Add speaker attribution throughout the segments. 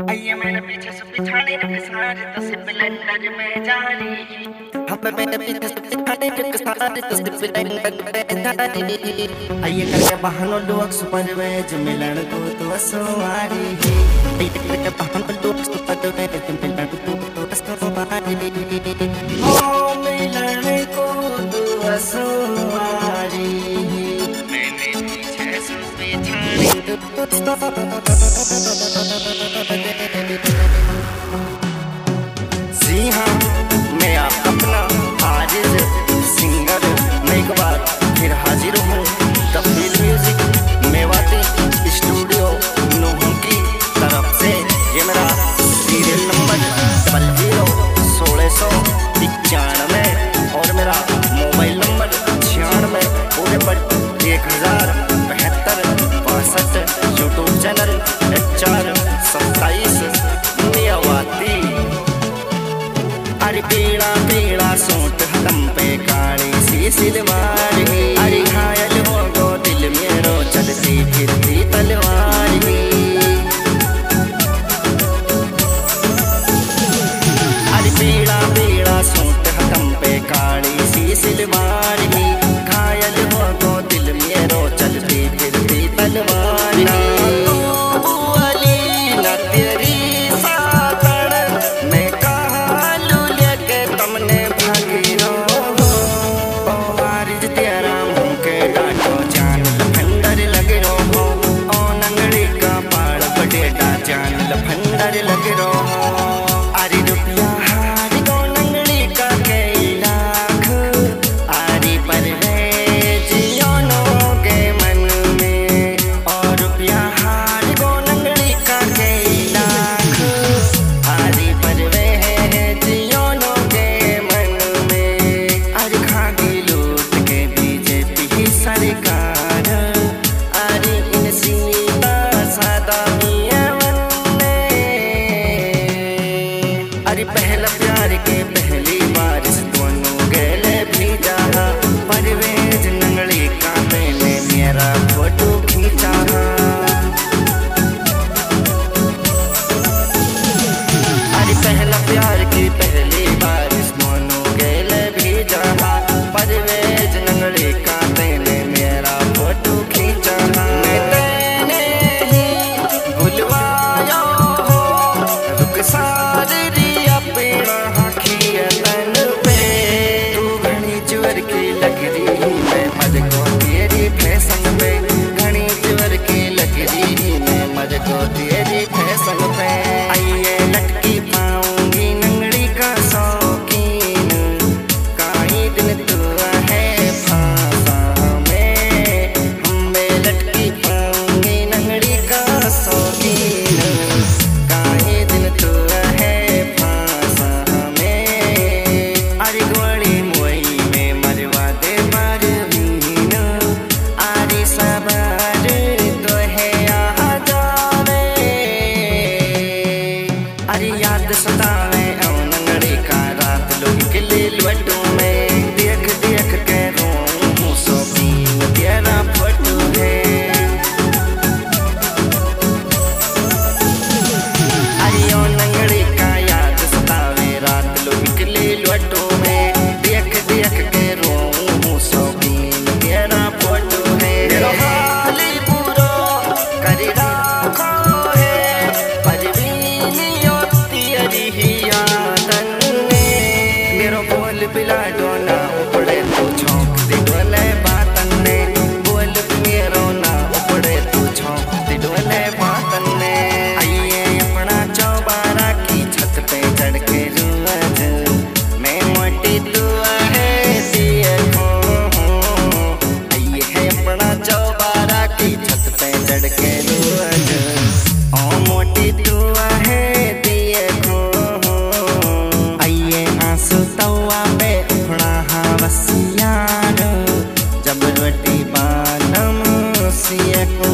Speaker 1: आइए मैंने पीछे से पिछाड़ी रुक सारे तो सिलेंडर में जा रही हम मैंने पीछे से पिछाड़ी रुक सारे तो सिलेंडर में जा रही आइए करके बहानो लोग सुपर वेज मिलन को तो सवारी आइए करके बहानो लोग सुपर वेज मिलन को तो सवारी ओ मिलन को तो सवारी मैंने पीछे से पिछाड़ी जी हाँ, मैं अपना आजिज़ सिंगर मैं एक बार फिर हाजिर हूँ तफसील म्यूजिक मेवाती स्टूडियो नूहों की तरफ से। ये मेरा सीरियल नंबर 001691 और मेरा mobile number 96 YouTube channel HR27 Mewati. अरे पीड़ा पीड़ा सूट हदम पे काली सी सिलवार अरे घायल हो गो दिल मेरो चलती फिरती तलवार अरे पीड़ा पीड़ा सूट हदम पे काली सी सिलवार घायल हो गो दिल मेरो चलती फिरती तलवार पहला प्यार के पहली बार दोनों गले भी जाना परवेज नंगली कांटे ने मेरा फोटो खींचा अरे पहला प्यार की पहली बार दोनों गले भी जाना परवेज नंगली कांटे ने मेरा फोटो खींचा मैंने भुलवाया हो रुक सारे तेरी फैशन पे आइए लटकी पाऊंगी नंगड़ी का शौकीन काई दिन तू है फांसा में हमें लटकी पाऊंगी नंगड़ी का शौकीन काई दिन तू है फांसा में अरे गोली मोई में मरवा दे परवीन अरे सवार तो है अरे याद सतावे नंगड़ी का रात लोग के लिए लुटू में देख देख के रोऊं शौकीन तेरा फोटो है अरे ओ नंगड़ी का याद सतावे रात लोग के लिए लुटू में देख देख के रोऊं शौकीन तेरा फोटो है मेरा हाल बुरा कर राखो है बोल पिला डोना उपड़े तू छौंक दे डोले बातन ने बोल मेरो ना उपड़े तू छौंक दे डोले बातन ने आइए अपना चौबारा की छत पे चढ़ के रुआज मैं मोटी तू है देखो आइए है अपना चौबारा की छत पे चढ़ के रुआज ओ मोटी तू है देखो आइए आंसू तवा पे उफड़ा हवसियार जब रोटी बानम सिए को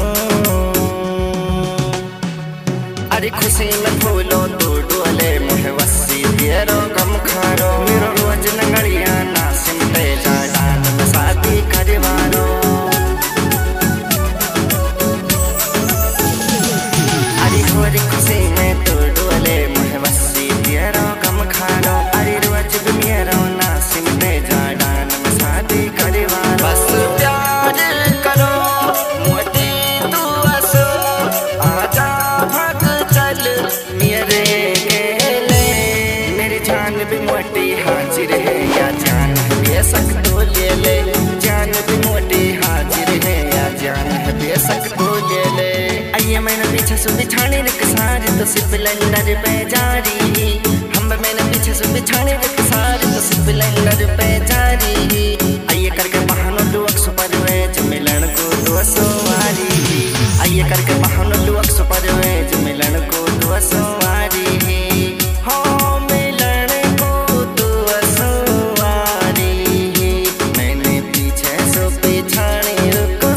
Speaker 1: अरे खुशी में फूलो तो डोले मुहे वसी तेरो गम खारो मेरो रोज नंगड़िया ना सिमटे जा डान में शादी करवारो अरे होरी खुशी में तो डोले महवसी तेरो कम खानो अरे रोज भी मेरो नासिम दे जाडान में शादी करवा बस प्यार करो मोटी तू असो आजा भाग चल मेरे गेले मेरी जान भी मोटी हाजिर है या जान है बेशक तो ले ले जान भी मोटी हाजिर है या जान है बेशक तो ले ले आइए मैंने पीछे से बिछाने रख सारे तो सिर्फ लंडर पे जारी हम मैंने पीछे से बिछाने रख सारे तो सिर्फ लंडर पे जारी आइए करके बहानों लुक सुपर वेज मिलन को दो सवारी आइए करके बहानों लुक सुपर वेज मिलन को दो सवारी हो मिलन को दो सवारी मैंने पीछे से बिछाने रख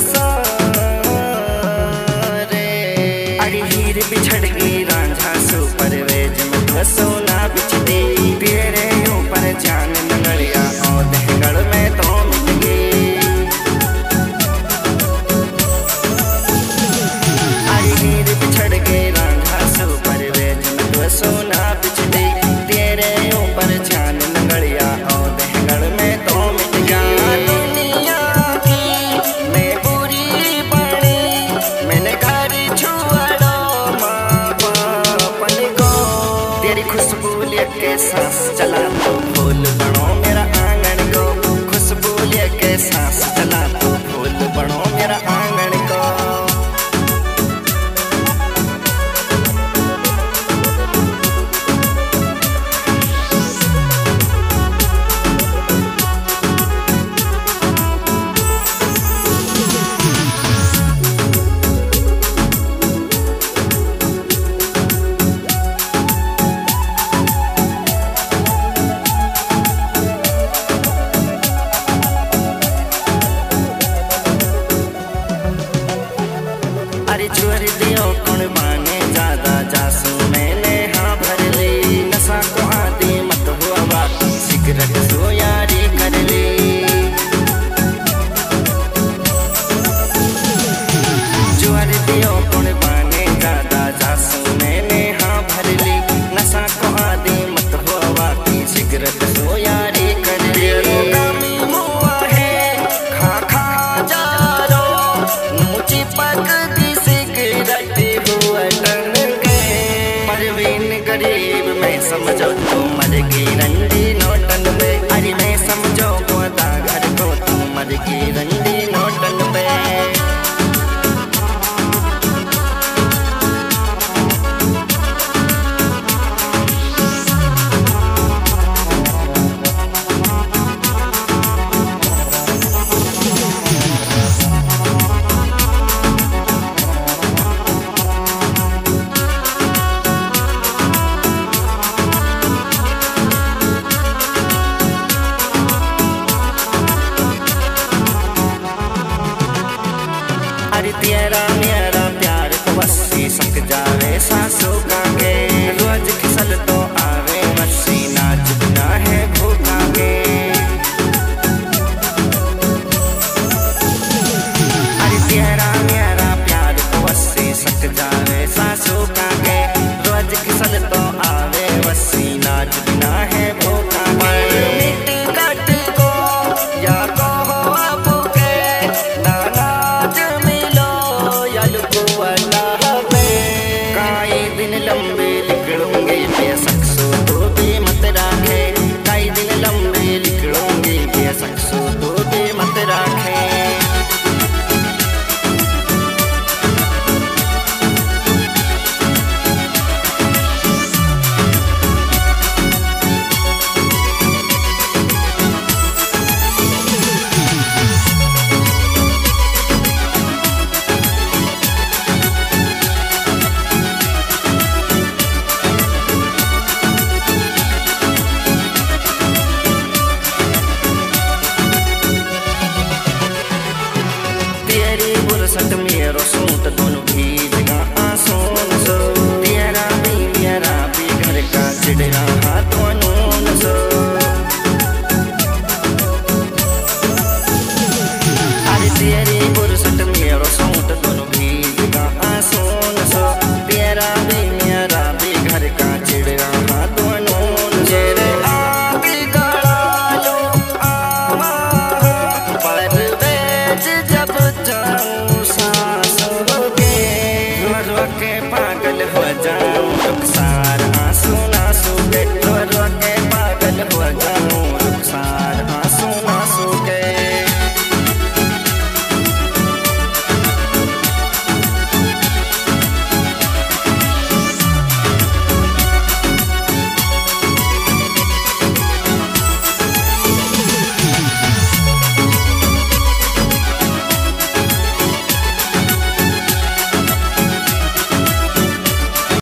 Speaker 1: अरे हीर बिछड़ गई रांझा सुपर वेज में तो सोना बिछ दे तेरे ऊपर जान नगड़िया और दहगड़ में तो मिट गई अरे हीर बिछड़ गई रांझा सुपर वेज में तो सोना बिछ दे तेरे ऊपर जान नगड़िया और दहगड़ में तो मिट गई दुनिया की मैं बुरी बनी मैंने घर छुआ तेरी खुशबू लेके सांस चला तो फूल बनो मेरा आंगन को खुशबू लेके सांस चला तो फूल बनो मेरा आंगन को अरे छोड़ दियो कौन बाने ज्यादा जासू मैंने हाँ भर ली नशा को आदि मत हुआ बात सिगरेट सो यारी कर ली छोड़ दियो कौन बाने ज्यादा जासू मैंने हाँ भर ली नशा को आदि मत हुआ बात सिगरेट सो यारी कर ली हुआ है खा खा जा रो मुझे पक गरीब मैं समझो तू मर गई रंडी नोटन पे अरे मैं समझो गोदा घर को तू मर गई रंडी नोटन पे अरे तेरा मेरा प्यार तो बस्सी सक जावे सासों का के रोज खिसल तो आवे बस्सी नाच बिना है भूखा के अरे तेरा मेरा प्यार तो बस्सी सक जावे सासों का के रोज खिसल तो आवे बस्सी नाच बिना है भूखा के मिट कट को या कहो अब के नानाज काई दिन लंबे निकलूंगे बेशक सो